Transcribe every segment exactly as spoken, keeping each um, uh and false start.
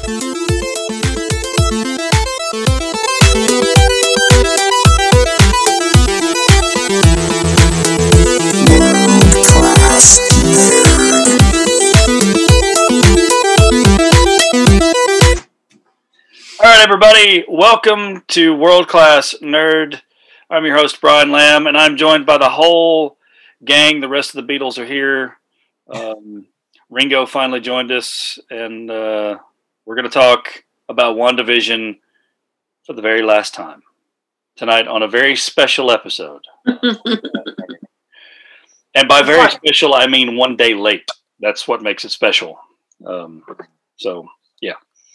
All right, everybody, welcome to World Class Nerd. I'm your host, Brian Lamb, and I'm joined by the whole gang. The rest of the Beatles are here. Um, Ringo finally joined us, and uh, we're going to talk about WandaVision for the very last time tonight on a very special episode. And by very special, I mean one day late. That's what makes it special. Um, so, yeah.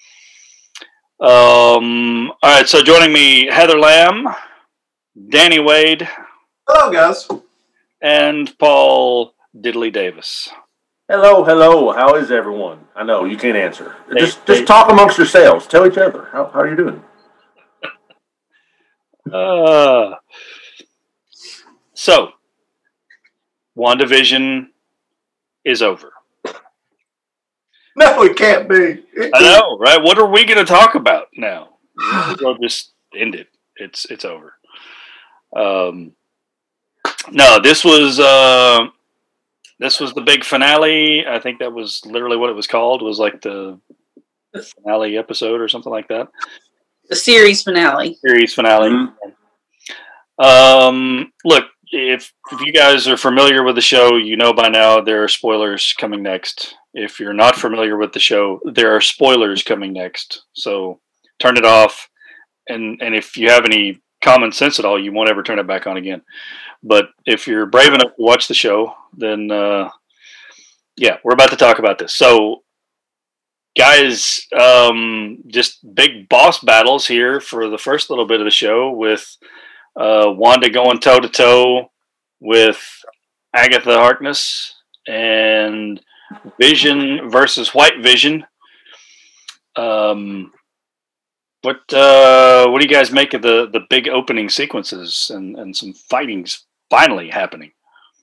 Um, all right, so joining me, Heather Lamb, Danny Wade. Hello, guys. And Paul Diddley Davis. Hello, hello. How is everyone? I know you can't answer. Hey, just hey. just talk amongst yourselves. Tell each other. How, how are you doing? Uh, so, WandaVision is over. No, it can't be. It I know, right? What are we going to talk about now? We'll just end it. It's it's over. Um, no, this was uh, this was the big finale. I think that was literally what it was called. It was like the finale episode or something like that. The series finale. Series finale. Mm-hmm. Um, look, if if you guys are familiar with the show, you know by now there are spoilers coming next. If you're not familiar with the show, there are spoilers coming next. So turn it off. And, and if you have any common sense at all, you won't ever turn it back on again. But if you're brave enough to watch the show, then, uh, yeah, we're about to talk about this. So, guys, um, just big boss battles here for the first little bit of the show with uh, Wanda going toe-to-toe with Agatha Harkness and Vision versus White Vision. Um, what uh, what do you guys make of the, the big opening sequences and, and some fightings finally happening?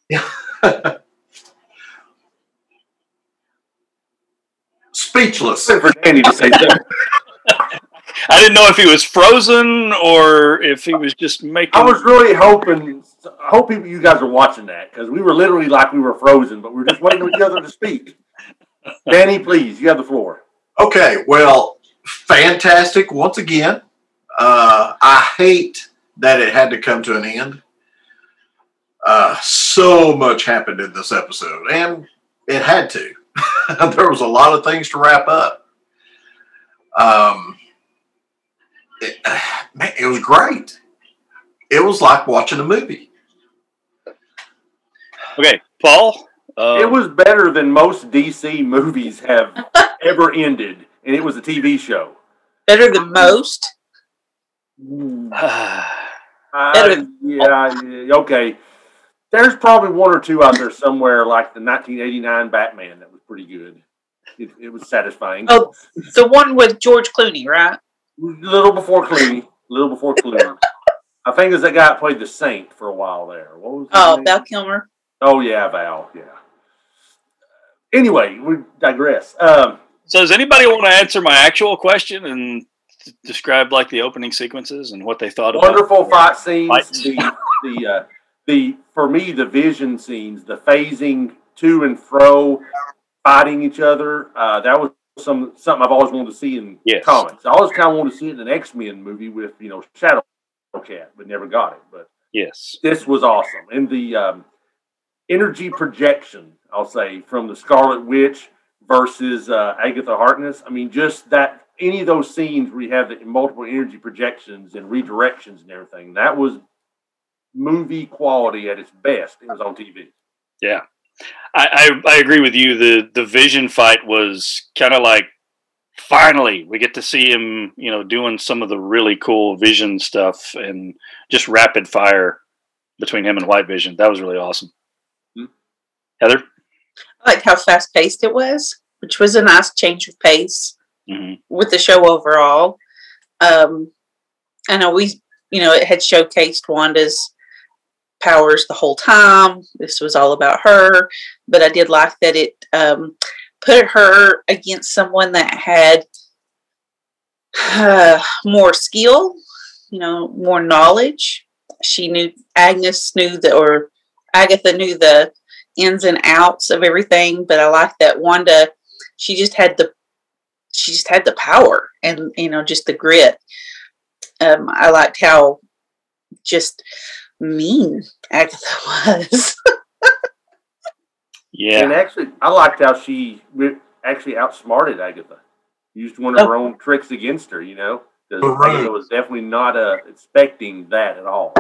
Speechless. For Danny to say that. I didn't know if he was frozen or if he was just making. I was really hoping. I hope you you guys are watching that because we were literally like we were frozen, but we were just waiting for each other to speak. Danny, please, you have the floor. Okay, well, fantastic once again. Uh, I hate that it had to come to an end. Uh, so much happened in this episode, and it had to. There was a lot of things to wrap up. Um, it, uh, man, it was great. It was like watching a movie. Okay, Paul. Um, It was better than most D C movies have ever ended, and it was a T V show. Better than most. Uh, yeah, yeah, okay. There's probably one or two out there somewhere, like the nineteen eighty-nine Batman, that was pretty good. It, it was satisfying. Oh, the one with George Clooney, right? A little before Clooney. A little before Clooney. I think it was that guy that played the Saint for a while there. What was his Oh, name? Val Kilmer. Oh, yeah, Val, yeah. Anyway, we digress. Um, so does anybody want to answer my actual question and t- describe like the opening sequences and what they thought about wonderful fight scenes. Fights. The, the, uh, the, for me, the vision scenes, the phasing to and fro, fighting each other. Uh, that was some something I've always wanted to see in Yes. comics. I always kind of wanted to see it in an X-Men movie with, you know, Shadowcat, but never got it. But Yes. this was awesome. And the um, energy projection, I'll say, from the Scarlet Witch versus uh, Agatha Harkness. I mean, just that, any of those scenes where you have the multiple energy projections and redirections and everything, that was movie quality at its best. It was on T V. Yeah. I, I, I agree with you. The the Vision fight was kind of like, finally, we get to see him, you know, doing some of the really cool Vision stuff and just rapid fire between him and White Vision. That was really awesome. Mm-hmm. Heather? I liked how fast paced it was, which was a nice change of pace mm-hmm. with the show overall. Um, I know we, you know, it had showcased Wanda's powers the whole time. This was all about her, but I did like that it um, put her against someone that had uh, more skill, you know, more knowledge. She knew, Agnes knew the, or Agatha knew the ins and outs of everything, but I like that Wanda, she just had the, she just had the power and, you know, just the grit. Um, I liked how just mean Agatha was. Yeah. And actually, I liked how she actually outsmarted Agatha. Used one of her own tricks against her, you know? Because Agatha was definitely not uh, expecting that at all.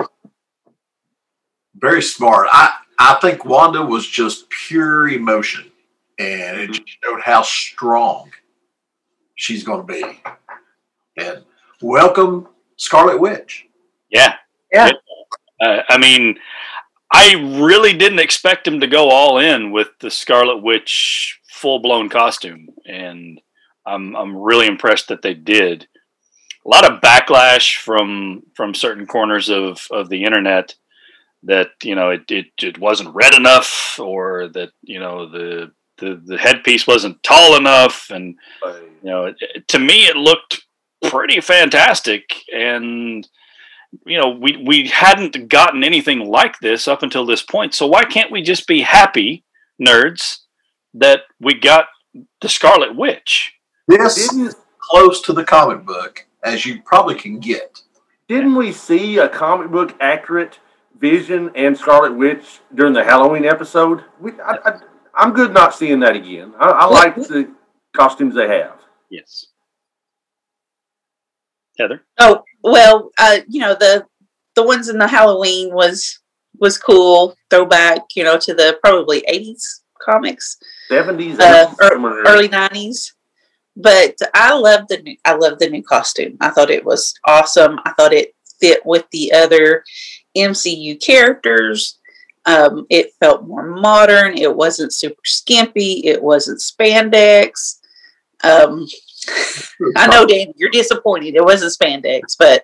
Very smart. I, I think Wanda was just pure emotion. And it just showed how strong she's going to be. And welcome, Scarlet Witch. Yeah. Yeah. Uh, I mean, I really didn't expect him to go all in with the Scarlet Witch full-blown costume. And I'm I'm really impressed that they did. A lot of backlash from from certain corners of, of the internet that, you know, it, it, it wasn't red enough, or that, you know, the the, the headpiece wasn't tall enough. And, you know, it, to me, it looked pretty fantastic. And, you know, we, we hadn't gotten anything like this up until this point. So why can't we just be happy, nerds, that we got the Scarlet Witch? This is close to the comic book as you probably can get. Didn't we see a comic book accurate Vision and Scarlet Witch during the Halloween episode? We, I, I, I'm good not seeing that again. I, I like the costumes they have. Yes. Heather? Oh, well, uh, you know, the the ones in the Halloween was was cool. Throwback, you know, to the probably eighties comics. seventies, uh, or, early nineties. But I love the new I love the new costume. I thought it was awesome. I thought it fit with the other M C U characters. Um, it felt more modern. It wasn't super skimpy. It wasn't spandex. Um, I know, Dan, you're disappointed. It wasn't spandex, but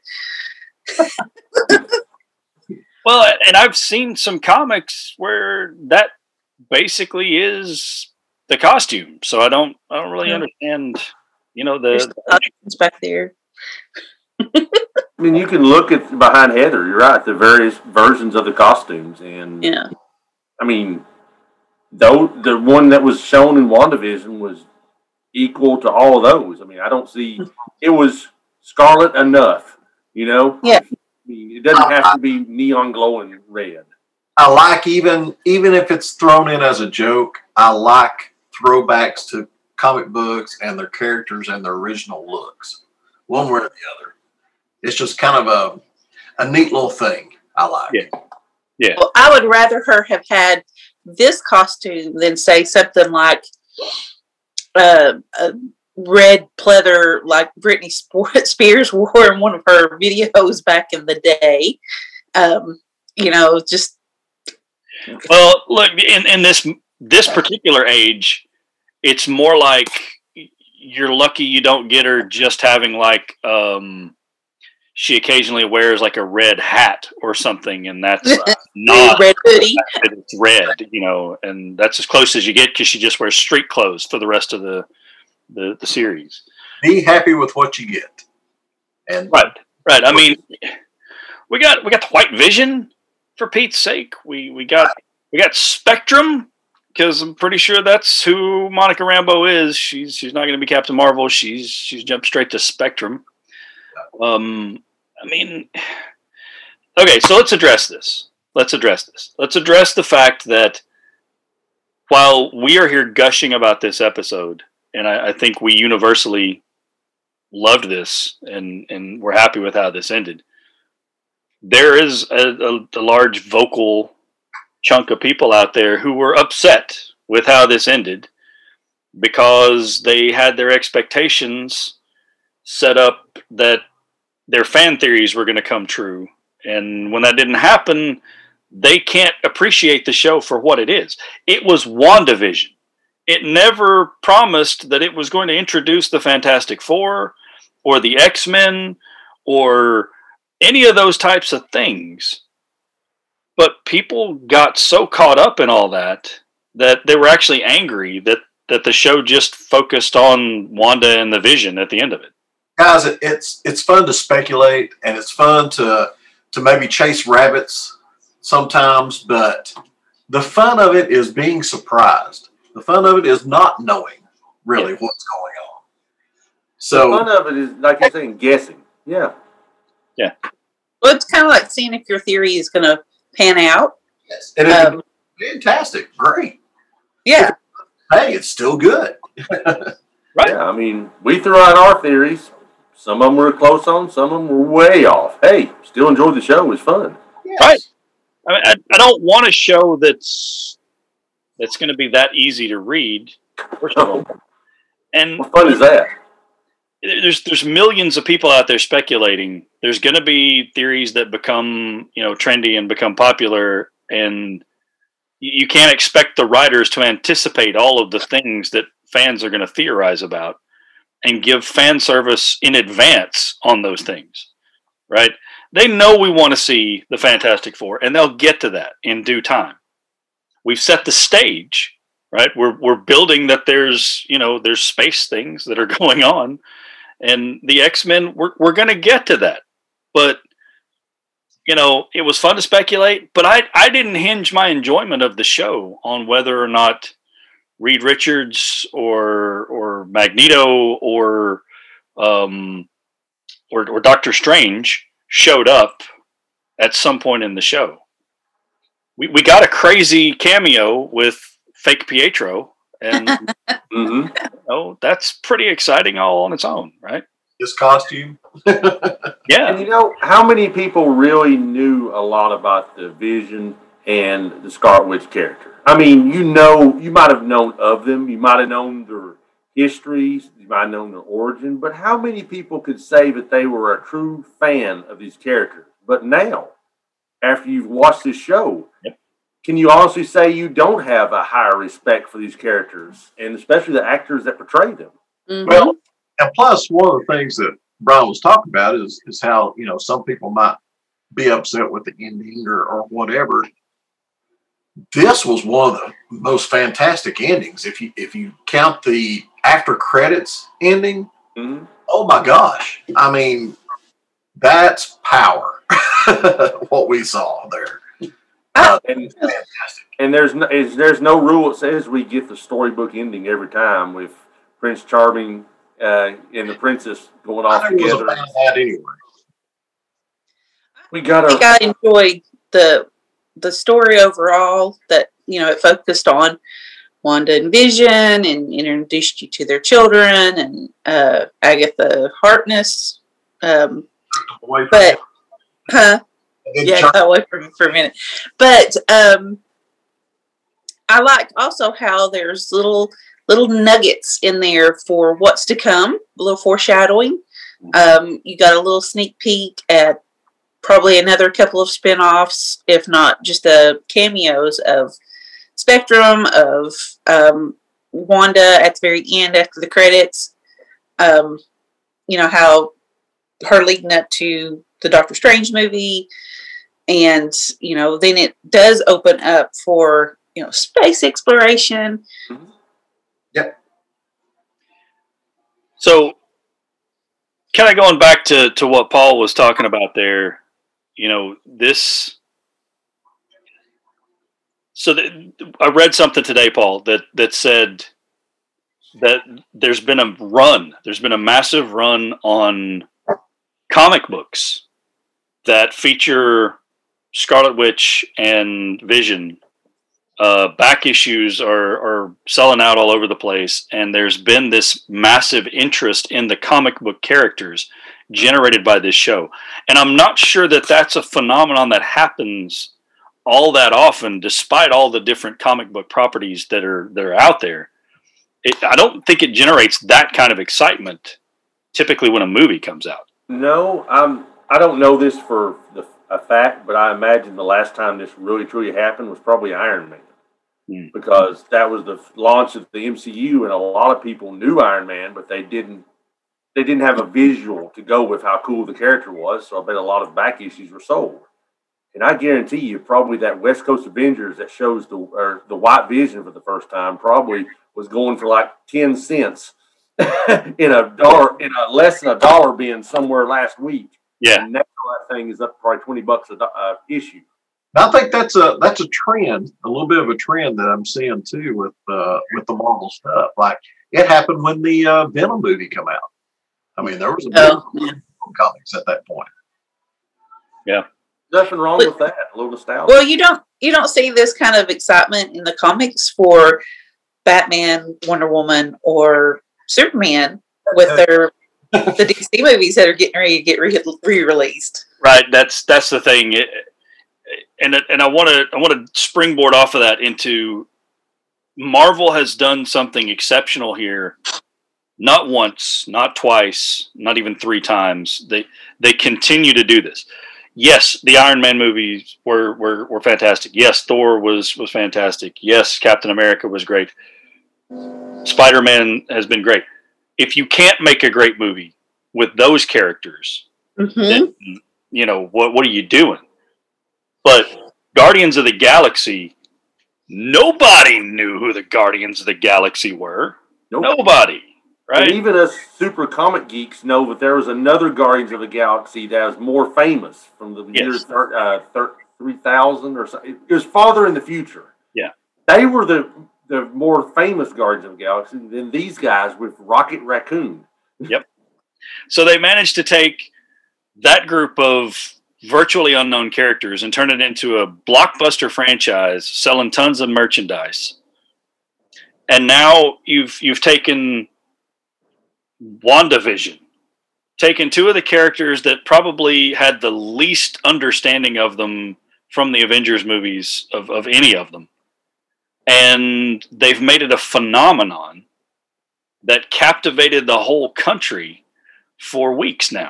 well, and I've seen some comics where that basically is the costume. So I don't, I don't really yeah. understand. You know, the, the back there. I mean, you can look at behind Heather. You're right. The various versions of the costumes, and yeah. I mean, though the one that was shown in WandaVision was equal to all of those. I mean, I don't see it was Scarlet enough, you know? Yeah. I mean, it doesn't have to be neon glowing red. I like even even if it's thrown in as a joke, I like throwbacks to comic books and their characters and their original looks, one way or the other. It's just kind of a a neat little thing. I like. Yeah. Yeah. Well, I would rather her have had this costume than say something like uh, a red pleather like Britney Spears wore in one of her videos back in the day. Um, you know, just. Well, look, in, in this this particular age, it's more like you're lucky you don't get her just having like um, she occasionally wears like a red hat or something, and that's uh, not red hoodie. It's red, you know, and that's as close as you get because she just wears street clothes for the rest of the the, the series. Be happy with what you get, and right, right. I mean, we got we got the White Vision. For Pete's sake, we, we got we got Spectrum, because I'm pretty sure that's who Monica Rambeau is. She's she's not going to be Captain Marvel. She's she's jumped straight to Spectrum. Um, I mean, okay, so let's address this. Let's address this. Let's address the fact that while we are here gushing about this episode, and I, I think we universally loved this, and and we're happy with how this ended. There is a, a, a large vocal chunk of people out there who were upset with how this ended because they had their expectations set up that their fan theories were going to come true. And when that didn't happen, they can't appreciate the show for what it is. It was WandaVision. It never promised that it was going to introduce the Fantastic Four or the X-Men or any of those types of things. But people got so caught up in all that that they were actually angry that, that the show just focused on Wanda and the Vision at the end of it. guys, it, it's it's fun to speculate, and it's fun to to maybe chase rabbits sometimes, but the fun of it is being surprised. The fun of it is not knowing really Yeah. what's going on. So The fun of it is, like you're saying, guessing. Yeah. Well, it's kind of like seeing if your theory is going to pan out. yes, and it's Um, fantastic, great. Yeah. Hey, it's still good. Right. Yeah, I mean, we threw out our theories. Some of them were close on, some of them were way off. Hey, still enjoyed the show. It was fun. Yes. Right. I mean, I, I don't want a show that's that's going to be that easy to read. First of all, and What fun is that? there's there's millions of people out there speculating. There's going to be theories that become, you know, trendy and become popular, and you you can't expect the writers to anticipate all of the things that fans are going to theorize about and give fan service in advance on those things, right? They know we want to see the Fantastic Four, and they'll get to that in due time. We've set the stage, right? We're we're building that there's, you know, there's space things that are going on, and the X-Men, we're we're going to get to that. But you know, it was fun to speculate, but I I didn't hinge my enjoyment of the show on whether or not Reed Richards or or Magneto or um or or Doctor Strange showed up at some point in the show. We we got a crazy cameo with fake Pietro, and Mm-hmm. you know, that's pretty exciting all on its own, right? His costume. Yeah. And you know, how many people really knew a lot about the Vision and the Scarlet Witch character? I mean, you know, you might have known of them, you might have known their histories, you might have known their origin, but how many people could say that they were a true fan of these characters? But now, after you've watched this show, Yep. can you honestly say you don't have a higher respect for these characters, and especially the actors that portray them? Mhm. Well, and plus, one of the things that Brian was talking about is is how, you know, some people might be upset with the ending or, or whatever. This was one of the most fantastic endings. If you if you count the after credits ending, Mm-hmm. oh my gosh! I mean, that's power. What we saw there. Uh, And fantastic. And there's no, is, there's no rule that says we get the storybook ending every time with Prince Charming uh, and the princess going off I was together. about that anyway. We got I think our I enjoyed the the story overall. That, you know, it focused on Wanda and Vision and introduced you to their children and uh, Agatha Harkness. Um, Away from but it. huh? And then Yeah, Char- got away from it for a minute. But um, I like also how there's little little nuggets in there for what's to come, a little foreshadowing. Um, you got a little sneak peek at probably another couple of spin-offs, if not just the cameos of Spectrum, of um, Wanda at the very end after the credits. Um, you know, how her leading up to the Doctor Strange movie. And, you know, then it does open up for, you know, space exploration. So, kind of going back to, to what Paul was talking about there, you know, this. So, the, I read something today, Paul, that, that said that there's been a run, there's been a massive run on comic books that feature Scarlet Witch and Vision. Uh, back issues are, are selling out all over the place, and there's been this massive interest in the comic book characters generated by this show. And I'm not sure that that's a phenomenon that happens all that often, despite all the different comic book properties that are that are out there. It, I don't think it generates that kind of excitement typically when a movie comes out. no. I'm I don't know this for the, a fact, but I imagine the last time this really truly happened was probably Iron Man. Hmm. Because that was the launch of the M C U, and a lot of people knew Iron Man, but they didn't they didn't have a visual to go with how cool the character was. So I bet a lot of back issues were sold. And I guarantee you, probably that West Coast Avengers that shows the or the White Vision for the first time probably was going for like ten cents in a dollar, in a less than a dollar being somewhere last week. Yeah. And now that thing is up to probably twenty bucks a uh, issue. I think that's a that's a trend, a little bit of a trend that I'm seeing too with uh, with the Marvel stuff. Like it happened when the uh, Venom movie came out. I mean, there was a Oh, big yeah. comics at that point. Yeah. Nothing wrong But- with that. A little nostalgia. Well, you don't you don't see this kind of excitement in the comics for Batman, Wonder Woman, or Superman with their the D C movies that are getting ready to get re- re-released. Right. That's that's the thing. It, and and I want to I want to springboard off of that into Marvel has done something exceptional here. Not once, not twice, not even three times. They they continue to do this. Yes, the Iron Man movies were, were, were fantastic. Yes, Thor was was fantastic. Yes, Captain America was great. Spider-Man has been great. If you can't make a great movie with those characters, Mm-hmm. then, you know, what what are you doing? But Guardians of the Galaxy, nobody knew who the Guardians of the Galaxy were. Nope. Nobody, right? And even us super comic geeks know that there was another Guardians of the Galaxy that was more famous from the Yes. year thir- uh, thir- three thousand or something. It was farther in the future. Yeah. They were the, the more famous Guardians of the Galaxy than these guys with Rocket Raccoon. So they managed to take that group of virtually unknown characters and turn it into a blockbuster franchise selling tons of merchandise. And now you've you've taken WandaVision, taken two of the characters that probably had the least understanding of them from the Avengers movies of, of any of them. And they've made it a phenomenon that captivated the whole country for weeks now.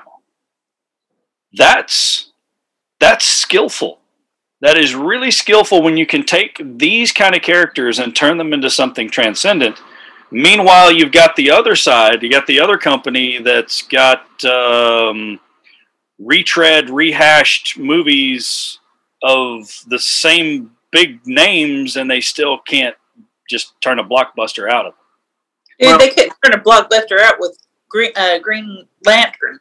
That's that's skillful. That is really skillful when you can take these kind of characters and turn them into something transcendent. Meanwhile, you've got the other side. You got the other company that's got um, retread, rehashed movies of the same big names, and they still can't just turn a blockbuster out of them. Dude, Well- they couldn't turn a blockbuster out with Green, uh, Green Lantern.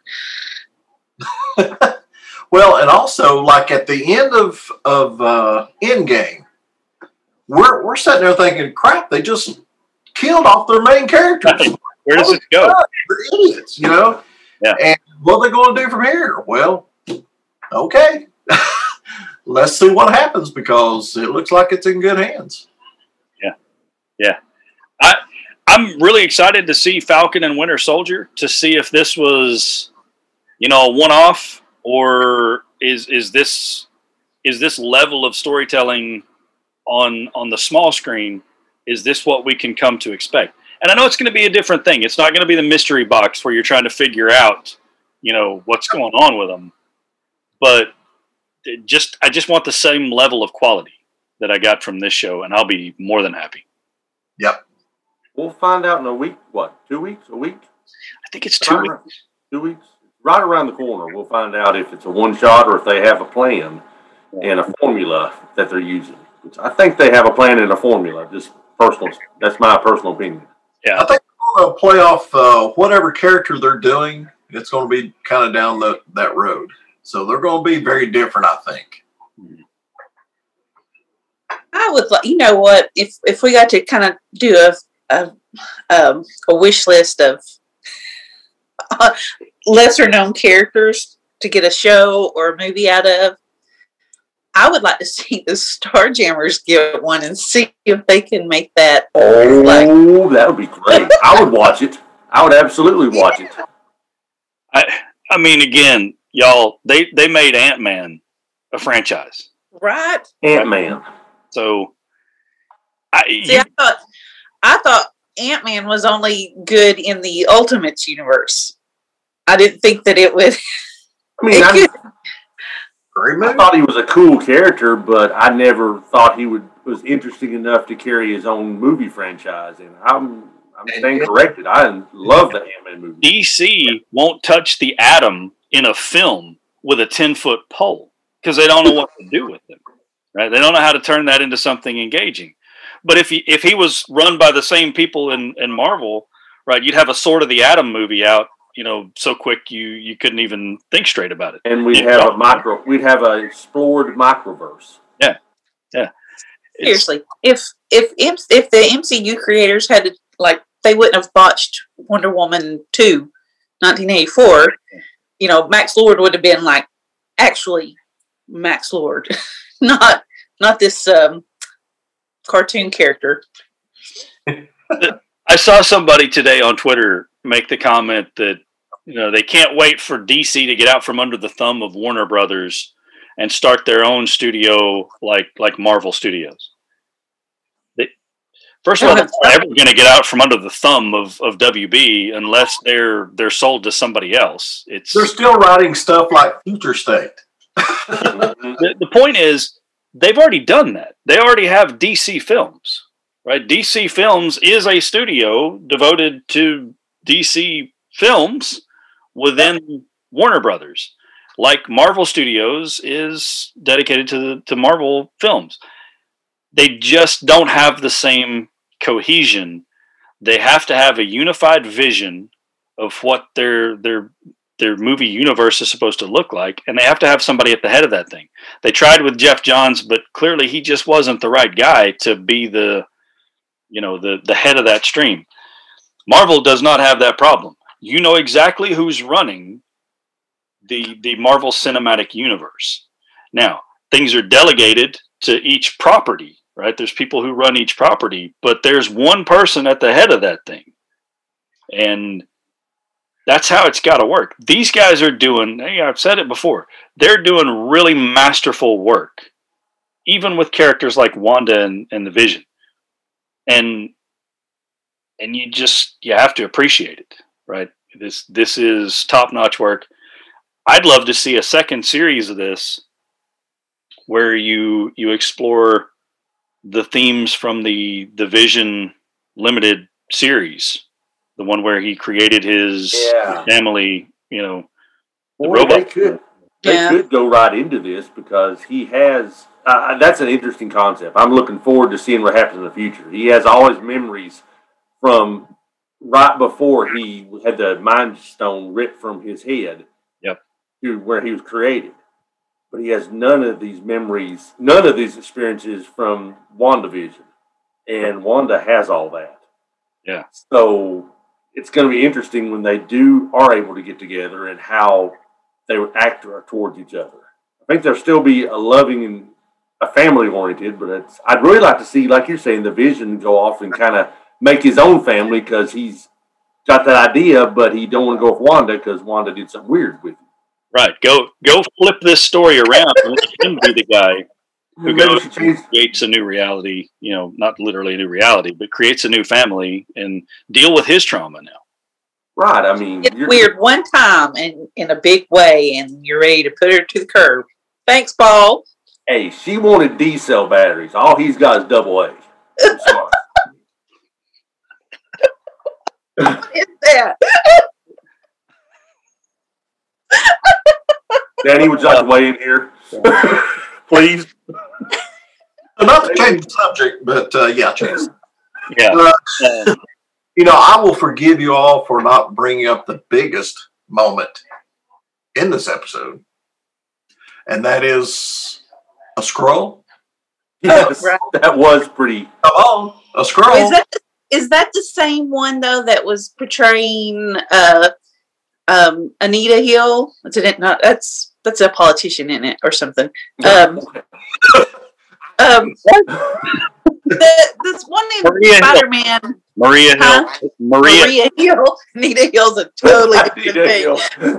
Well, and also like at the end of of uh, Endgame, we're we're sitting there thinking, crap, they just killed off their main characters. Where does it go? They're idiots, you know. Yeah. And what are they going to do from here? Well, okay, let's see what happens because it looks like it's in good hands. Yeah. I I'm really excited to see Falcon and Winter Soldier, to see if this was, you know, a one-off, or is is this is this level of storytelling on on the small screen, is this what we can come to expect? And I know it's going to be a different thing. It's not going to be the mystery box where you're trying to figure out, you know, what's going on with them. But it just I just want the same level of quality that I got from this show, and I'll be more than happy. Yep. We'll find out in a week. What? Two weeks? A week? I think it's two Right. weeks. Two weeks? Right around the corner. We'll find out if it's a one shot or if they have a plan and a formula that they're using. Which I think they have a plan and a formula. Just personal. That's my personal opinion. Yeah. I think they're going to play off uh, whatever character they're doing. It's going to be kind of down the, that road. So they're going to be very different, I think. I would, li- you know what? If if we got to kind of do a a, um, a wish list of lesser known characters to get a show or a movie out of, I would like to see the Starjammers get one and see if they can make that. Oh, Like- that would be great. I would watch it. I would absolutely watch it. I I mean, again, y'all, they, they made Ant-Man a franchise. Right? Ant-Man. So, I, See, you, I thought I thought Ant Man was only good in the Ultimates universe. I didn't think that it would. I mean, I, Great I movie. thought he was a cool character, but I never thought he would was interesting enough to carry his own movie franchise. And I'm I'm staying corrected. I love the Ant-Man movie. D C won't touch the atom in a film with a ten-foot pole because they don't know what to do with them. Right? They don't know how to turn that into something engaging. But if he if he was run by the same people in, in Marvel, right? You'd have a Sword of the Atom movie out, you know, so quick you you couldn't even think straight about it. And we'd Yeah. have a micro, we'd have a explored microverse. Yeah, yeah. It's- Seriously, if if if if the M C U creators had to, like, they wouldn't have botched Wonder Woman two, nineteen eighty-four, you know, Max Lord would have been like actually Max Lord, not not this um, cartoon character. I saw somebody today on Twitter make the comment that, you know, they can't wait for D C to get out from under the thumb of Warner Brothers and start their own studio like like Marvel Studios. They, first of all, they're never going to get out from under the thumb of, of W B unless they're they're sold to somebody else. It's They're still writing stuff like Future State. the, the point is they've already done that. They already have D C Films, right? D C Films is a studio devoted to D C films within Warner Brothers, like Marvel Studios is dedicated to the, to Marvel films. They just don't have the same cohesion. They have to have a unified vision of what their their their movie universe is supposed to look like, and they have to have somebody at the head of that thing. They tried with Jeff Johns, but clearly he just wasn't the right guy to be the, you know, the the head of that stream. Marvel does not have that problem. You know exactly who's running the the Marvel Cinematic Universe. Now, things are delegated to each property, right? There's people who run each property, but there's one person at the head of that thing. And that's how it's got to work. These guys are doing, hey, I've said it before, they're doing really masterful work, even with characters like Wanda and, and the Vision. And and you just, you have to appreciate it, right? This this is top-notch work. I'd love to see a second series of this where you you explore the themes from the the Vision limited series, the one where he created his Yeah. family, you know, the Boy, robot. they could they Yeah. could go right into this because he has. Uh, that's an interesting concept. I'm looking forward to seeing what happens in the future. He has all his memories from right before he had the Mind Stone ripped from his head. Yep. To where he was created, but he has none of these memories, none of these experiences from WandaVision, and Wanda has all that. Yeah. So it's going to be interesting when they do are able to get together and how they would act towards each other. I think there'll still be a loving and a family oriented, but it's, I'd really like to see, like you're saying, the Vision go off and kind of make his own family because he's got that idea, but he don't want to go with Wanda because Wanda did something weird with him. Right. Go go flip this story around and let him be the guy who Maybe goes she changed- and creates a new reality, you know, not literally a new reality, but creates a new family and deal with his trauma now. Right. I mean, It's you're- weird one time and in a big way, and you're ready to put her to the curb. Thanks, Paul. Hey, she wanted D cell batteries. All he's got is double A. I'm sorry. What is that? Danny, would you like to weigh in here? Please. Not to change the subject, but uh, yeah, change. Yeah. Uh, Uh, you know, I will forgive you all for not bringing up the biggest moment in this episode, and that is a scroll. Yes, Right. that was pretty. Come on, a scroll. Is that is that the same one though that was portraying uh, um, Anita Hill? Is it not? That's that's a politician in it or something. Um, um, the, this one named Maria Hill. Spider Man. Maria Hill. Huh? Maria. Maria Hill. Anita Hill's a totally different Anita thing.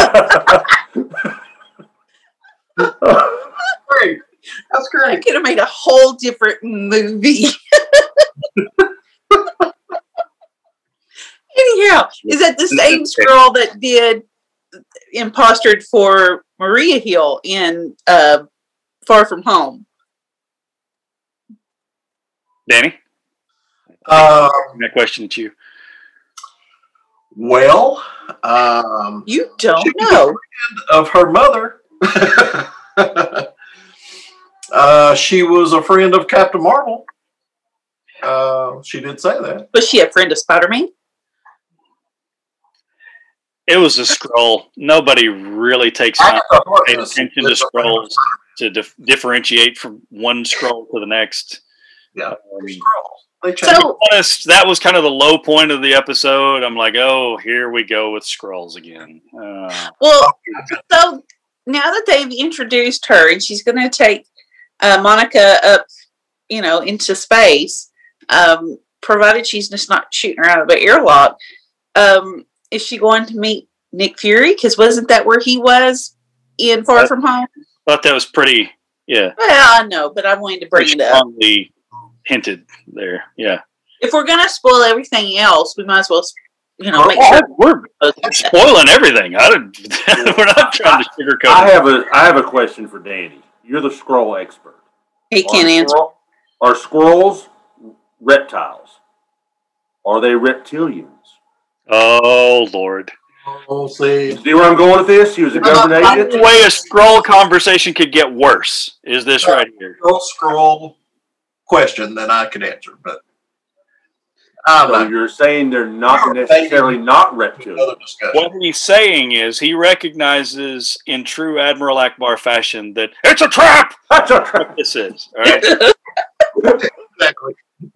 Hill. Great. That's I great. could have made a whole different movie. Anyhow, is that the same girl that did impostered for Maria Hill in uh, Far From Home? Danny, Uh, that question to you. well, um, You don't She- know. of her mother. uh, she was a friend of Captain Marvel. Uh, she did say that. Was she a friend of Spider Man? It was a Skrull. Nobody really takes time to pay attention to Skrulls to dif- differentiate from one Skrull to the next. Yeah, um, They to be honest, that was kind of the low point of the episode. I'm like, oh, here we go with Skrulls again. Uh, well, so now that they've introduced her and she's going to take uh, Monica up, you know, into space, um, provided she's just not shooting her out of an airlock, um, is she going to meet Nick Fury? Because wasn't that where he was in Far I From Home? thought that was pretty, yeah. Well, I know, but I wanted to bring it up. Strongly hinted there, yeah. If we're going to spoil everything else, we might as well, you know, We're, make sure. we're, we're spoiling everything. I didn't, we're not trying to sugarcoat I it. have a I have a question for Danny. You're the Skrull expert. He can't Are answer. Skrull- Are Skrulls reptiles? Are they reptilians? Oh, Lord. Oh, see. See where I'm going with this? He was a government The agent. way a Skrull conversation could get worse is this right here. Scroll, scroll question that I could answer, but I'm So not. you're saying they're not necessarily not reptilians. Another discussion. What he's saying is he recognizes in true Admiral Akbar fashion that it's a trap! That's a trap. This is, all right? Exactly.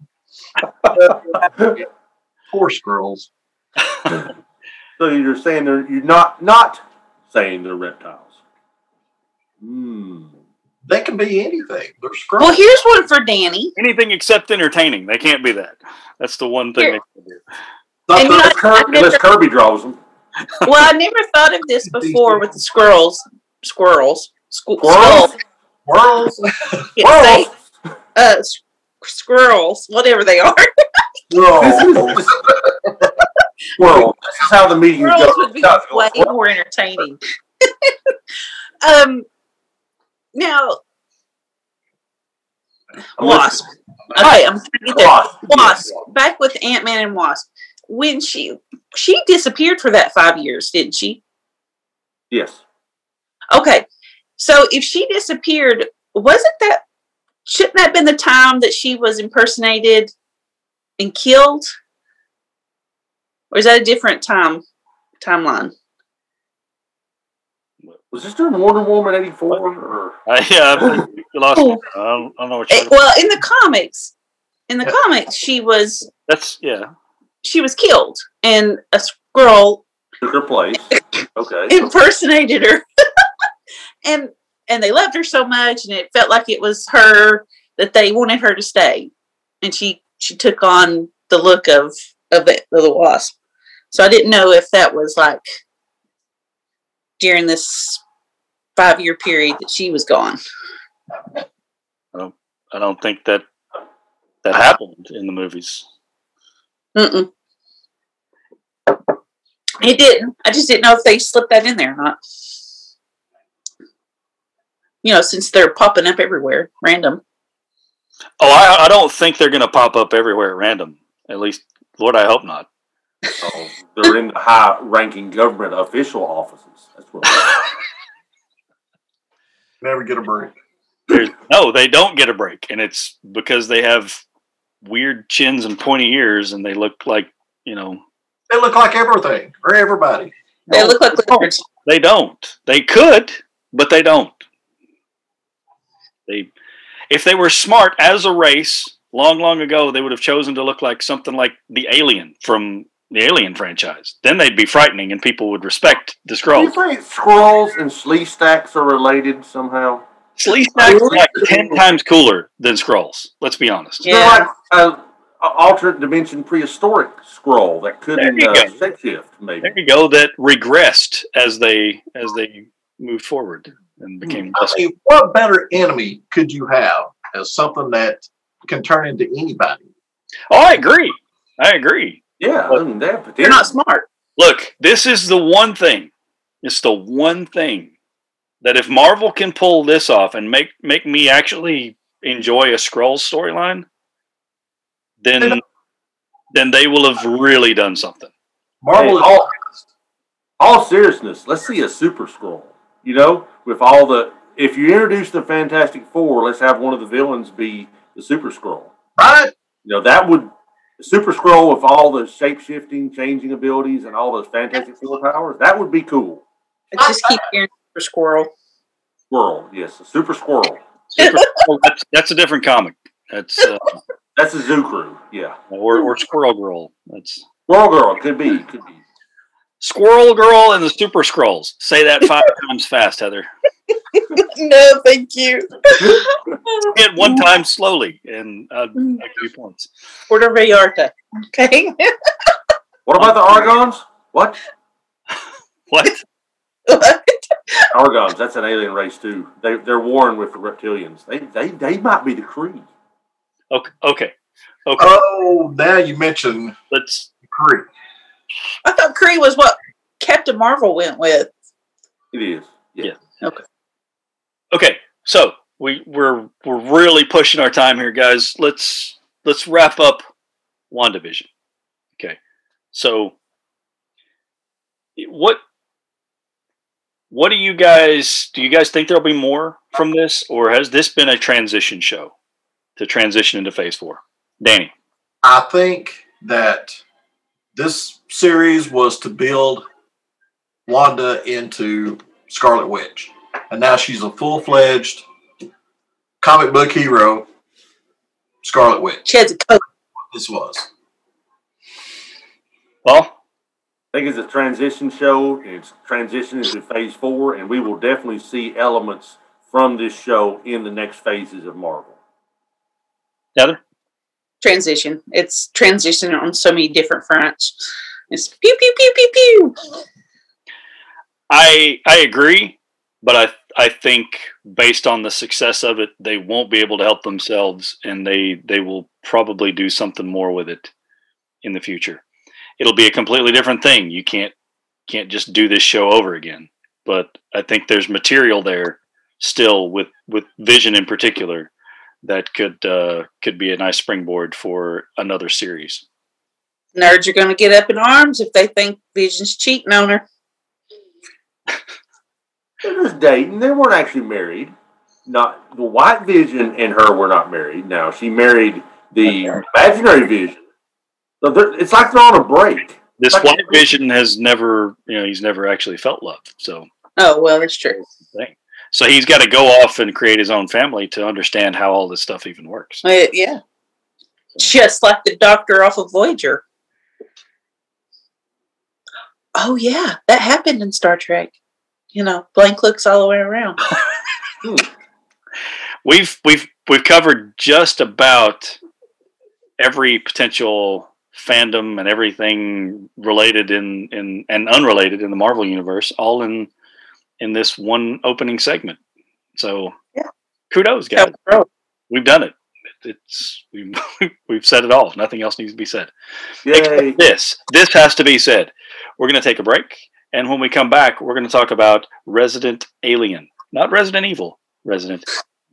Poor scrolls. So you're saying they're you're not not saying they're reptiles. Hmm. They can be anything. They're scrolls. Well, here's one for Danny. Anything except entertaining. They can't be that. That's the one thing Here. they can do. Not and you the- know- Unless, Kirby, I've never- unless Kirby draws them. Well, I never thought of this before with the squirrels. Squirrels. Squ- Squirrels? squirrels. Squirrels. Yeah, say, uh, s- squirrels, whatever they are. Squirrels. Well, this is how the meeting Squirrels goes. would be way more entertaining. um, now, Wasp. Okay, I'm trying to get there. Wasp. Wasp. Back with Ant-Man and Wasp. When she she disappeared for that five years, didn't she? Yes. Okay, so if she disappeared, wasn't that shouldn't that have been the time that she was impersonated and killed? Or is that a different time timeline? Was this during Wonder Woman eighty-four? Or? Uh, yeah, I think you lost me. I don't, I don't know what Eh, you're well, in the comics, in the comics, she was That's, yeah. she was killed, and a Skrull Took her place. Okay. impersonated her, and and they loved her so much, and it felt like it was her that they wanted her to stay, and she she took on the look of of the, of the Wasp. So I didn't know if that was like during this five year period that she was gone. I don't think that that happened in the movies. Mm-mm. It didn't. I just didn't know if they slipped that in there or not. You know, since they're popping up everywhere, random. Oh, I, I don't think they're going to pop up everywhere at random. At least, Lord, I hope not. So they're in the high-ranking government official offices. That's what. Never get a break. There's, no, they don't get a break, and it's because they have weird chins and pointy ears, and they look like, you know, They look like everything or everybody. They look like they don't. lizards. They don't. They could, but they don't. They, if they were smart as a race, long, long ago, they would have chosen to look like something like the alien from the Alien franchise. Then they'd be frightening, and people would respect the Do you Skrulls. think Skrulls and Sleestaks are related somehow? Sleestaks are like ten times cooler than Skrulls. Let's be honest. Yeah. They're like an alternate dimension prehistoric Skrull that There couldn't you uh, go. shapeshift, maybe. There you go. That regressed as they as they moved forward and became. I mean, what better enemy could you have as something that can turn into anybody? Oh, I agree. I agree. Yeah, I mean, they have potential. They're not smart. Look, this is the one thing. It's the one thing that if Marvel can pull this off and make make me actually enjoy a Skrull storyline, then then they will have really done something. Marvel Hey, is all, all seriousness, let's see a Super Skrull. You know, with all the if you introduce the Fantastic Four, let's have one of the villains be the Super Skrull. right. You know, that would the Super Scroll with all the shape-shifting, changing abilities, and all those Fantastic Four powers. That would be cool. I just keep hearing Super Squirrel. Squirrel, yes, a Super Squirrel. Super, well, that's, that's a different comic. That's uh, That's a Zoo Crew, yeah. Or, or Squirrel Girl. That's Squirrel Girl, could be, could be. Squirrel Girl and the Super Scrolls. Say that five times fast, Heather. No, thank you. Say it one time slowly, and uh, I'll give you points. Puerto Vallarta. Okay. What about the Argons? What? What? What? Argons, that's an alien race too. They they're warring with the reptilians. They they they might be the Kree. Okay. Okay. Okay. Oh, now you mentioned Let's. Kree. I thought Kree was what Captain Marvel went with. It is. Yeah. Yeah. Okay. Okay. So we we're we're really pushing our time here, guys. Let's let's wrap up WandaVision. Okay. So what what do you guys do? You guys think there'll be more from this, or has this been a transition show to transition into Phase Four? Danny, I think that this series was to build Wanda into Scarlet Witch, and now she's a full-fledged comic book hero, Scarlet Witch. She has a coat. This was. well, I think it's a transition show. It's transitioning into Phase Four, and we will definitely see elements from this show in the next phases of Marvel. Heather. Transition. It's transitioning on so many different fronts. It's pew pew pew pew pew. I I agree, but I I think based on the success of it, they won't be able to help themselves, and they they will probably do something more with it in the future. It'll be a completely different thing. You can't can't just do this show over again. But I think there's material there still with with Vision in particular that could uh, could be a nice springboard for another series. Nerds are going to get up in arms if they think Vision's cheating on her. They're just dating. They weren't actually married. Not the White Vision and her were not married. Now she married the imaginary Vision. So it's like they're on a break. This like White Vision has never, you know, he's never actually felt love. So, oh well, that's true. Thing. So he's got to go off and create his own family to understand how all this stuff even works. Uh, yeah, just like the Doctor off of Voyager. Oh yeah, that happened in Star Trek. You know, blank looks all the way around. hmm. We've we've we've covered just about every potential fandom and everything related in, in and unrelated in the Marvel universe, all in in this one opening segment. So yeah, kudos, guys. We've done it. It's we've we've said it all. Nothing else needs to be said. Yay. Except this this has to be said. We're going to take a break, and when we come back, we're going to talk about Resident Alien, not Resident Evil. Resident.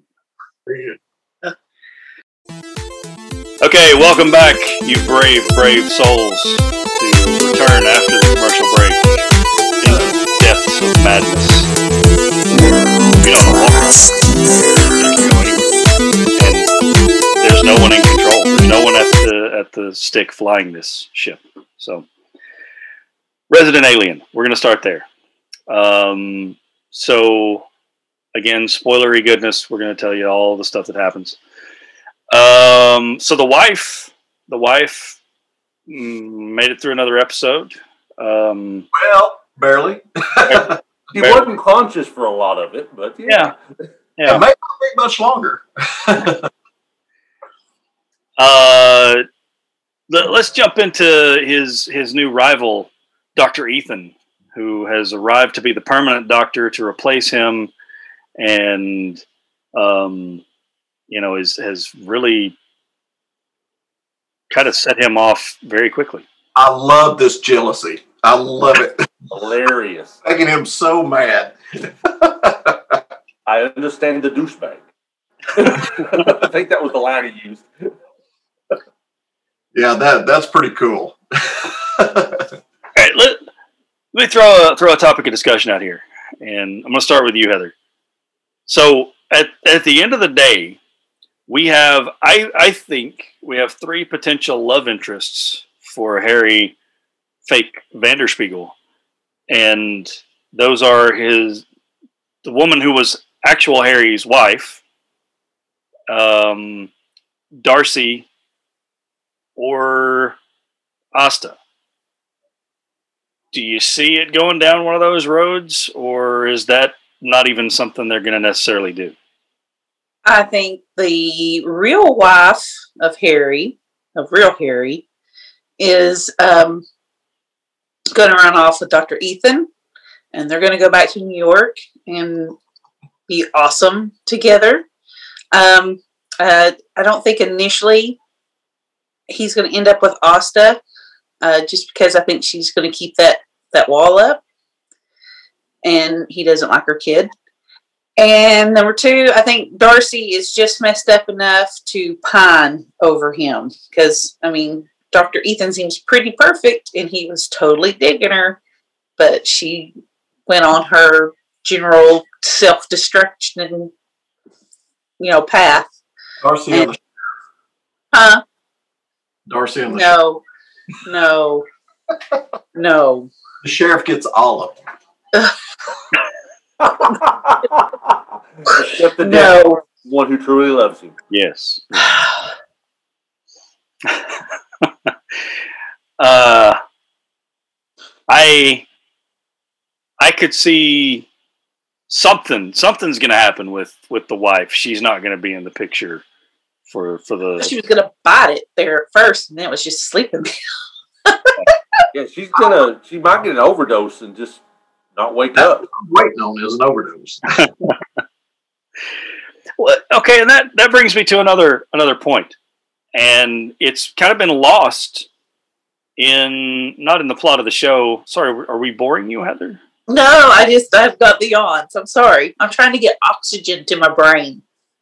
Okay, welcome back, you brave, brave souls, to return after the commercial break in the depths of madness. We don't know what and there's no one in control. There's no one at the at the stick flying this ship. So, Resident Alien. We're going to start there. Um, so, again, spoilery goodness. We're going to tell you all the stuff that happens. Um, so the wife, the wife mm, made it through another episode. Um, well, barely. She barely. wasn't conscious for a lot of it, but yeah. Yeah. yeah. It may not take much longer. uh, the, let's jump into his, his new rival, Doctor Ethan, who has arrived to be the permanent doctor to replace him. And, um, you know, is has really kind of set him off very quickly. I love this jealousy. I love it. Hilarious. Making him so mad. I understand the douchebag. I think that was the line he used. Yeah, that that's pretty cool. All right, let, let me throw a, throw a topic of discussion out here. And I'm going to start with you, Heather. So at, at the end of the day, we have, I, I think we have three potential love interests for Harry fake Vanderspiegel. And those are his, the woman who was actual Harry's wife, um, Darcy, or Asta. Do you see it going down one of those roads, or is that not even something they're going to necessarily do? I think the real wife of Harry, of real Harry, is um, going to run off with Doctor Ethan, and they're going to go back to New York and be awesome together. Um, uh, I don't think initially he's going to end up with Asta, uh, just because I think she's going to keep that, that wall up, and he doesn't like her kid. And number two, I think Darcy is just messed up enough to pine over him. Because, I mean, Doctor Ethan seems pretty perfect, and he was totally digging her. But she went on her general self-destruction, you know, path. Darcy and, and the Huh? Darcy and the No. No. No. The sheriff gets all of them. Except the No. devil, one who truly loves him. Yes. uh, I I could see something. Something's going to happen with, with the wife. She's not going to be in the picture for for the. She was going to bite it there at first, and then it was just sleeping. Yeah, she's gonna. She might get an overdose and just not wake up. I'm waiting on is an overdose. Well, okay, and that, that brings me to another another point, and it's kind of been lost in not in the plot of the show. Sorry, are we boring you, Heather? No, I just I've got the yawns. I'm sorry. I'm trying to get oxygen to my brain.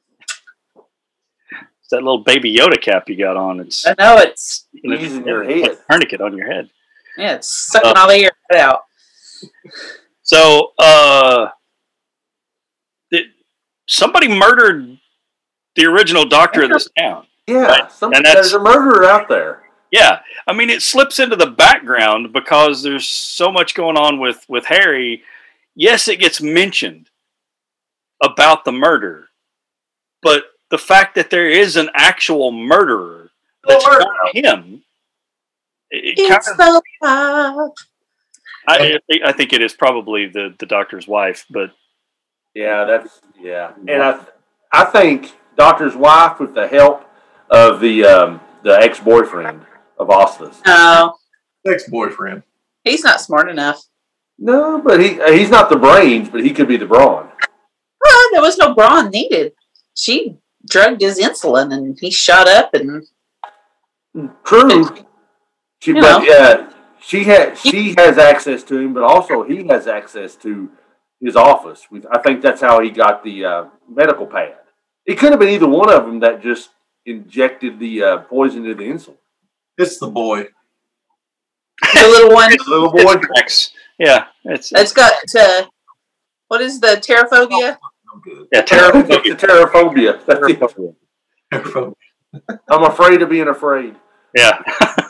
It's that little Baby Yoda cap you got on. It's I know it's Using your it's like head. a tourniquet on your head. yeah, it's sucking all the air out. So, uh, did, somebody murdered the original doctor of this town. Yeah, Right. some, And that's- there's a murderer out there. Yeah, I mean, it slips into the background because there's so much going on with, with Harry. Yes, it gets mentioned about the murder, but the fact that there is an actual murderer that's Well, not him, it, it It's kind of, the life. I, I think it is probably the, the doctor's wife, but Yeah, that's yeah, and I, I think Doctor's wife, with the help of the um, the ex boyfriend of Asta's. No, Ex-boyfriend. he's not smart enough. No, but he he's not the brains, but he could be the brawn. Well, there was no brawn needed. She drugged his insulin, and he shot up. And True. She, You but know. yeah, she has she has access to him, but also he has access to his office. We, I think that's how he got the uh, medical pad. It could have been either one of them that just injected the uh, poison into the insulin. It's the boy. the little one, The little boy. it's Rex. Yeah, it's, it's got uh, what is the pterophobia? No good. yeah, the terrible. pterophobia. That's it. I'm afraid of being afraid. Yeah.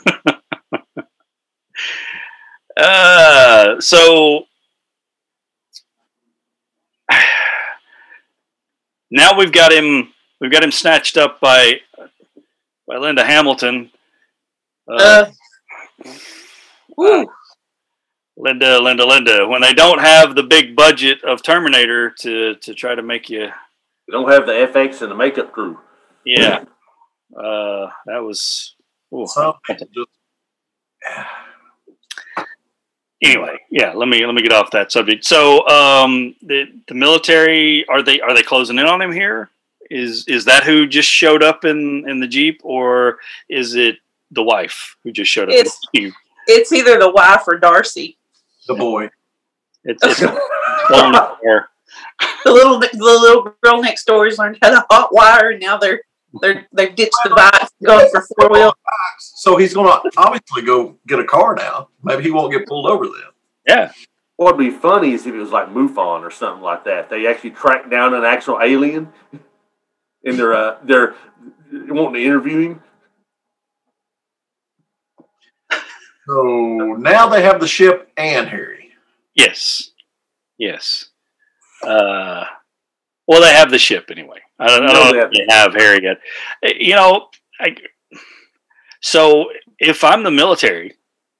uh, so now we've got him. We've got him snatched up by by Linda Hamilton. Uh, Uh, woo. Linda, Linda, Linda. When they don't have the big budget of Terminator to to try to make you, We don't have the F X and the makeup crew. yeah. Uh, that was. Ooh. So, just, Anyway, yeah. Let me let me get off that subject. So, um, the the military are they are they closing in on him here? Is is that who just showed up in, in the Jeep, or is it the wife who just showed up It's- in the Jeep? It's either the wife or Darcy. the boy. It's, it's or, The little the little girl next door has learned how to hot wire, and now they're they're they've ditched the bike, going for four wheel. So he's going to obviously go get a car now. Maybe he won't get pulled over then. yeah. What would be funny is if it was like MUFON or something like that. They actually tracked down an actual alien. and they're uh, they're wanting to interview him. So now they have the ship and Harry. Yes, yes. Uh, well, they have the ship anyway. I don't, I don't know if they have Harry yet. You know, I, so if I'm the military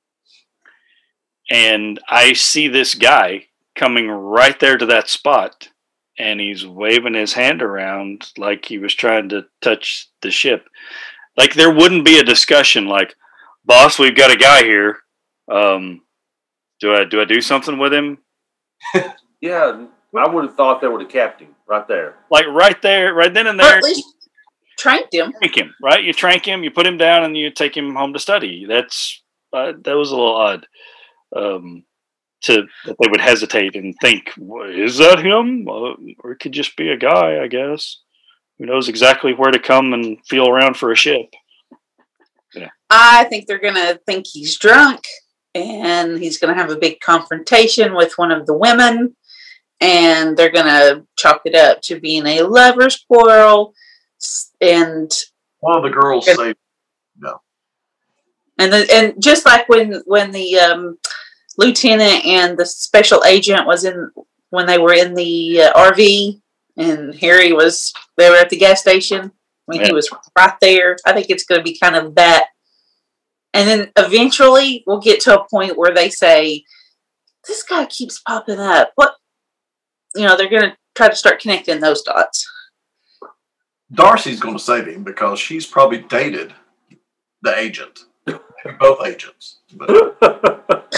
and I see this guy coming right there to that spot and he's waving his hand around like he was trying to touch the ship, like there wouldn't be a discussion like, boss, we've got a guy here. Um, do I do I do something with him? Yeah, I would have thought they would have kept him right there. Like right there, right then and Or there. at least tranked him. Trank him, right? You trank him, you put him down, and you take him home to study. That's uh, that was a little odd. Um, to that they would hesitate and think, is that him? Uh, or it could just be a guy, I guess, who knows exactly where to come and feel around for a ship. Yeah, I think they're gonna think he's drunk, and he's gonna have a big confrontation with one of the women, and they're gonna chalk it up to being a lover's quarrel, and One of the girls say no. And the, and just like when when the um, lieutenant and the special agent was in when they were in the uh, R V and Harry was they were at the gas station when Yeah. he was right there. I think it's going to be kind of that. And then eventually we'll get to a point where they say, "This guy keeps popping up." What you know, they're going to try to start connecting those dots. Darcy's going to save him because she's probably dated the agent. Both agents. But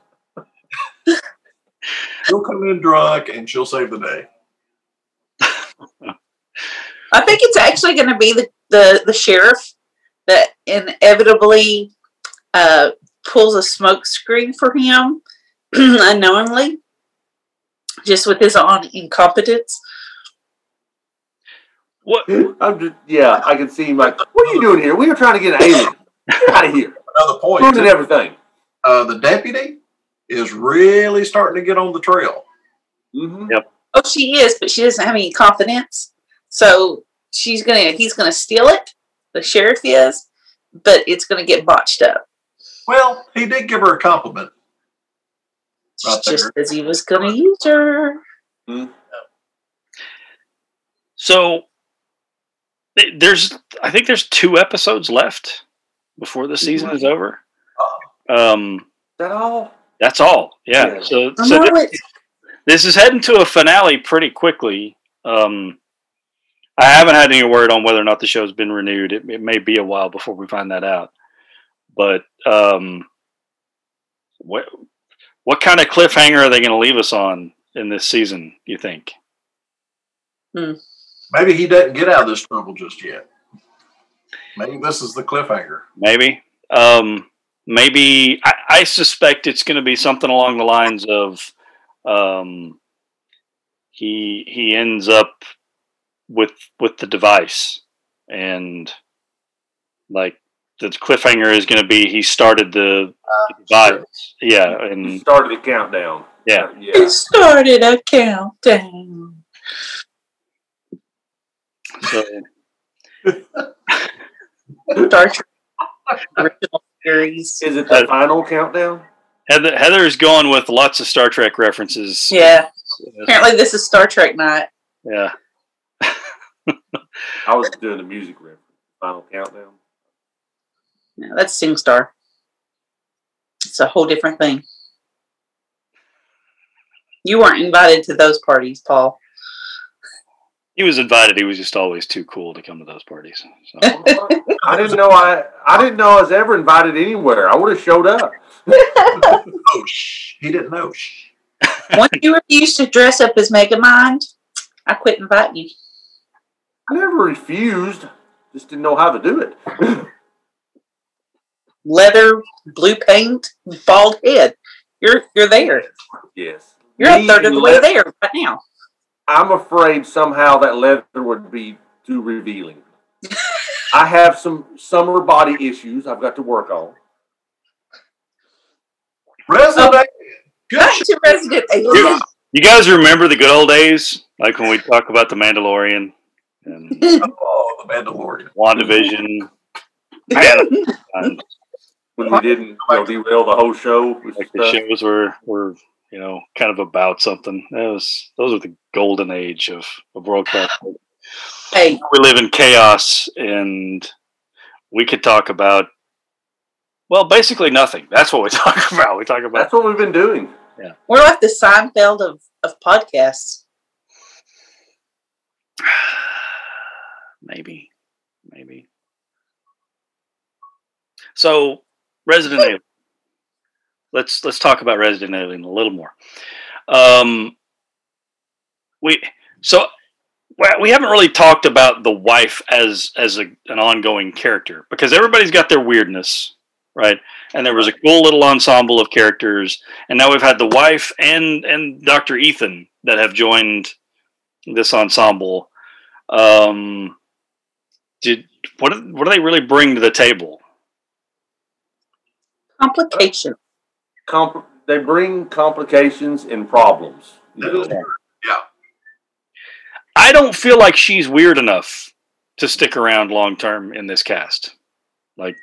she'll come in drunk and she'll save the day. I think it's actually going to be the, the, the sheriff that inevitably uh, pulls a smoke screen for him unknowingly, just with his own incompetence. what? I'm just, yeah, I can see him like, what are you doing here? We were trying to get an alien. Get out of here. Another point. Ruining everything. Uh, the deputy is really starting to get on the trail. Mm-hmm. Yep. Oh, she is, but she doesn't have any confidence. So she's gonna, he's gonna steal it. The sheriff is, but it's gonna get botched up. Well, he did give her a compliment. Right Just there. as he was gonna use her. So th- there's, I think there's two episodes left before the season is over. Um, Is that all? that's all. Yeah. Yeah. So, I so know th- it. this is heading to a finale pretty quickly. Um, I haven't had any word on whether or not the show's been renewed. It, it may be a while before we find that out. But um, what what kind of cliffhanger are they going to leave us on in this season, you think? Maybe he doesn't get out of this trouble just yet. Maybe this is the cliffhanger. Maybe. Um, maybe I, I suspect it's going to be something along the lines of um, he he ends up with with the device, and like the cliffhanger is going to be he started the, the device. Yeah, He and started the countdown. yeah, Yeah. It started a countdown. so Star Trek original series. Is it the final countdown? Heather Heather's going with lots of Star Trek references. Yeah. Apparently, this is Star Trek night. Yeah. I was doing the music reference. Final countdown. No, that's SingStar. It's a whole different thing. You weren't invited to those parties, Paul. He was invited. He was just always too cool to come to those parties. So. I didn't know I I didn't know I was ever invited anywhere. I would have showed up. Oh, shh. He didn't know. Shh. Once you refused to dress up as Megamind, I quit inviting you. I never refused. Just didn't know how to do it. Leather, blue paint, bald head. You're you're there. Yes. You're Me a third of the and way le- there right now. I'm afraid somehow that leather would be too revealing. I have some summer body issues I've got to work on. Resident. Oh. Good Back shit. to Resident Alien. You guys remember the good old days? Like when we talk about the Mandalorian and Oh, the Mandalorian. WandaVision. Man, When we didn't you know, derail the whole show. With like the stuff. shows were were you know kind of about something. That was those were the golden age of of world class. Hey, We live in chaos, and we could talk about well, basically nothing. That's what we talk about. We talk about That's what we've been doing. we're like the Seinfeld of, of podcasts. maybe, maybe. So, Resident Alien. Let's let's talk about Resident Alien a little more. Um, we so well, we haven't really talked about the wife as as a, an ongoing character because everybody's got their weirdness, right? And there was a cool little ensemble of characters, and now we've had the wife and and Doctor Ethan that have joined this ensemble. Um, did what what do they really bring to the table? Complication. Compl- they bring complications and problems. You know? Yeah. I don't feel like she's weird enough to stick around long term in this cast. Like,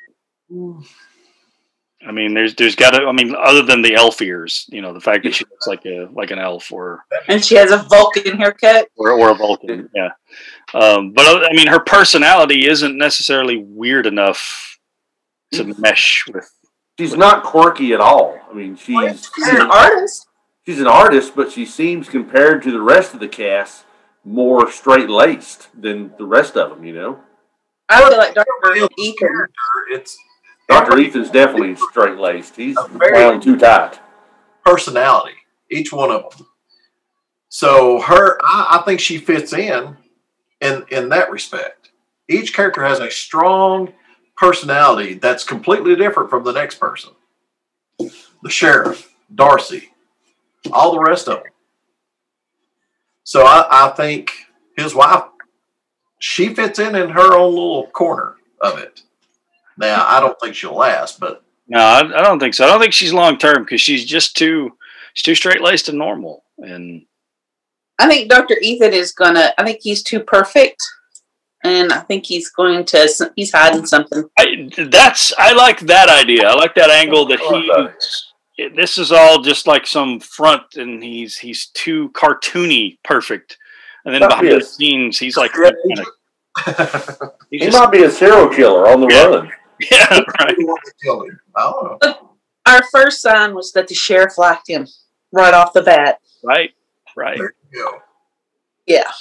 I mean, there's there's got to. I mean, other than the elf ears, you know, the fact that she looks like a like an elf or And she has a Vulcan haircut. or, or a Vulcan, yeah. Um, but I mean, her personality isn't necessarily weird enough to mesh with. She's not quirky at all. I mean, she's She's an artist. she's an artist, but she seems, compared to the rest of the cast, more straight laced than the rest of them. You know, I feel like Doctor Ethan. It's Doctor Ethan's definitely straight laced. He's A very- wound too tight. personality, each one of them. So her, I, I think she fits in, in in that respect. Each character has a strong personality that's completely different from the next person. The sheriff, Darcy, all the rest of them. So I, I think his wife, she fits in in her own little corner of it. Now, I don't think she'll last, but No, I, I don't think so. I don't think she's long term because she's just too she's too straight laced and normal. And I think Doctor Ethan is gonna. I think he's too perfect, and I think he's going to. He's hiding something. I, that's I like that idea. I like that angle that he. This is all just like some front, and he's he's too cartoony perfect, and then Not behind yes. the scenes, he's like Yeah. kind of, he's He just, might be a serial killer on the Yeah. run. yeah, right. who wants to kill him? I don't know. Our first sign was that the sheriff liked him right off the bat. Right, right. There you go. Yeah.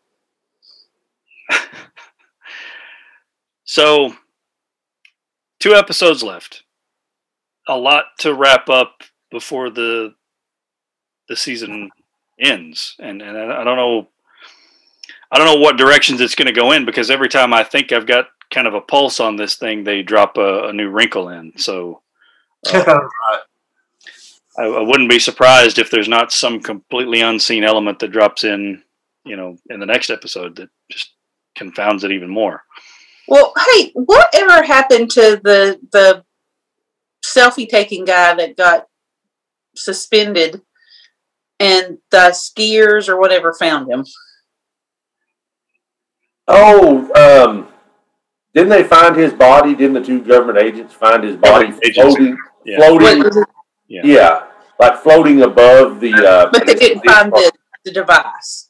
So, two episodes left. A lot to wrap up before the the season ends, and and I I don't know, I don't know what directions it's going to go in because every time I think I've got kind of a pulse on this thing, they drop a, a new wrinkle in. So, uh, Right. I, I wouldn't be surprised if there's not some completely unseen element that drops in, you know, in the next episode that just confounds it even more. Well, hey, whatever happened to the the selfie taking guy that got suspended, and the skiers or whatever found him? Oh, um, didn't they find his body? Didn't the two government agents find his body Government agents. floating? Yeah. Floating, What was it? Yeah. yeah, like floating above the. Uh, But they didn't find the, the device.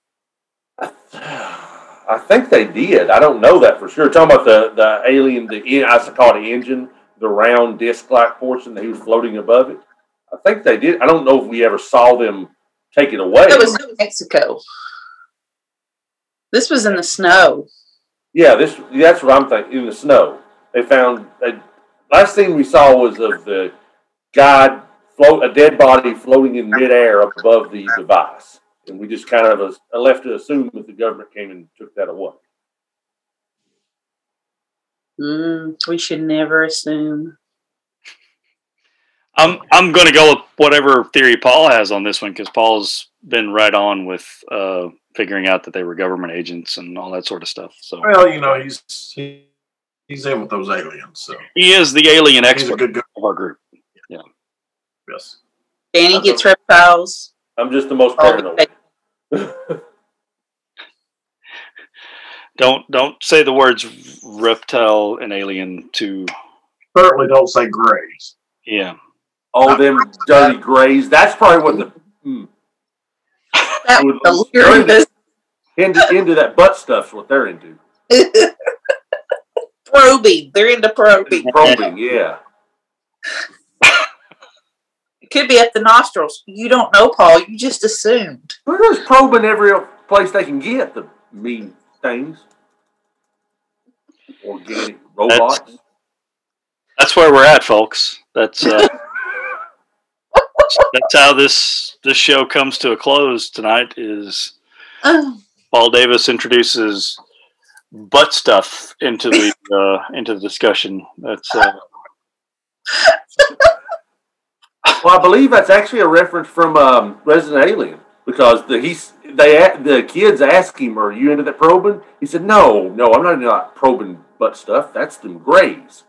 I think they did. I don't know that for sure. Talking about the, the alien, the I call it the engine, the round disc-like portion that he was floating above it. I think they did. I don't know if we ever saw them take it away. It was New Mexico. This was in the snow. Yeah, this that's what I'm thinking. In the snow, they found. A, last thing we saw was of the guy float a dead body floating in midair above the device, and we just kind of uh, left to assume that the government came and took that away. Mm, we should never assume. I'm I'm going to go with whatever theory Paul has on this one because Paul's been right on with uh, figuring out that they were government agents and all that sort of stuff. So Well, you know, he's he, he's in with those aliens, so he is the alien he's a expert good guy. of our group. Yes. Danny gets reptiles. I'm just the most Oh, paranoid. okay. Don't don't say the words reptile and alien to. Certainly don't say grays. Yeah. Oh, them dirty grays. That's probably what the. Hmm. That was hilarious. Into, into that butt stuff's what they're into. Probing. They're into probing. Probing, yeah. It could be at the nostrils. You don't know, Paul. You just assumed. They're just probing every place they can get the mean things. Organic robots. That's, that's where we're at, folks. That's uh, that's how this this show comes to a close tonight. Is Oh. Paul Davis introduces butt stuff into the uh, into the discussion. That's uh, well, I believe that's actually a reference from um, Resident Alien because the he's they the kids ask him, "Are you into that probing?" He said, "No, no, I'm not into that probing butt stuff. That's them grays."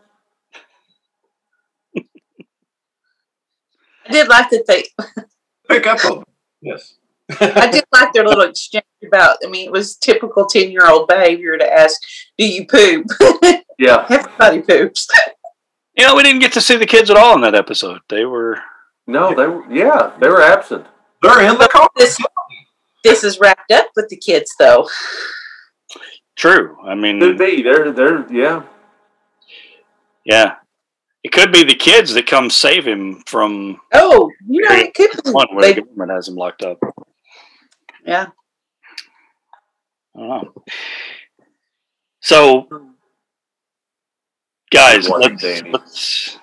I did like that they. Pick up on them. Yes. I did like their little exchange about. I mean, it was typical ten-year-old behavior to ask, "Do you poop?" Yeah, Everybody poops. you know we didn't get to see the kids at all in that episode. They were no, they were yeah they were absent. They're in the car. This, this is wrapped up with the kids, though. true. I mean, Could be they're they're yeah. yeah, it could be the kids that come save him from Oh, you know, it could be. one where They- the government has him locked up. yeah. I don't know. So, guys, Good one, let's Danny. let's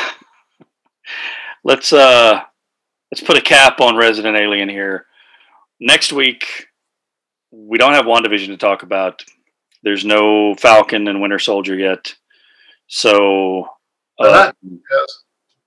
let's uh let's put a cap on Resident Alien here. Next week, we don't have WandaVision to talk about. There's no Falcon and Winter Soldier yet, so uh, Yes.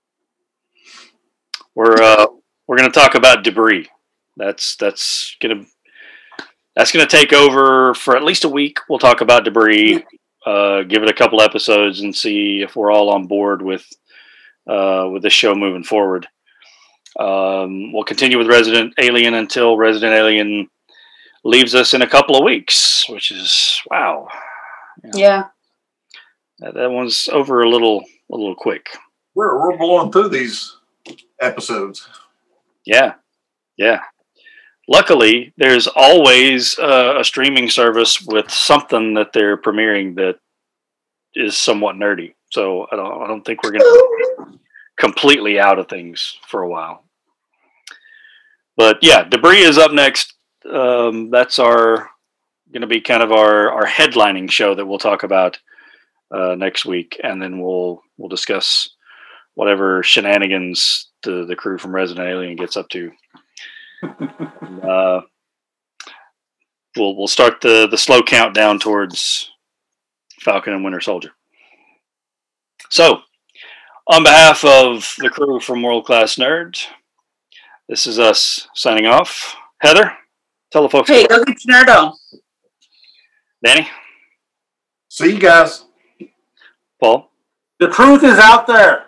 we're uh, we're gonna talk about Debris. That's that's gonna that's gonna take over for at least a week. We'll talk about Debris. Uh, give it a couple episodes and see if we're all on board with uh, with the show moving forward. Um, we'll continue with Resident Alien until Resident Alien leaves us in a couple of weeks, which is wow. Yeah. That, that one's over a little a little quick. We're we're blowing through these episodes. Yeah, yeah. Luckily, there's always uh, a streaming service with something that they're premiering that is somewhat nerdy. So I don't I don't think we're going to be completely out of things for a while. But yeah, Debris is up next. Um, that's our going to be kind of our, our headlining show that we'll talk about uh, next week, and then we'll we'll discuss whatever shenanigans the the crew from Resident Alien gets up to. and, uh, we'll we'll start the the slow countdown towards Falcon and Winter Soldier. So, on behalf of the crew from World Class Nerd, this is us signing off. Heather, tell the folks. Hey, go get your nerd on. Danny, See you guys. Paul, The truth is out there.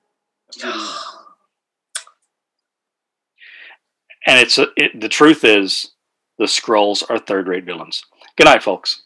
and it's it, the truth is the Skrulls are third-rate villains. Good night, folks.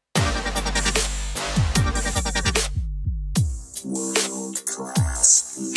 World Class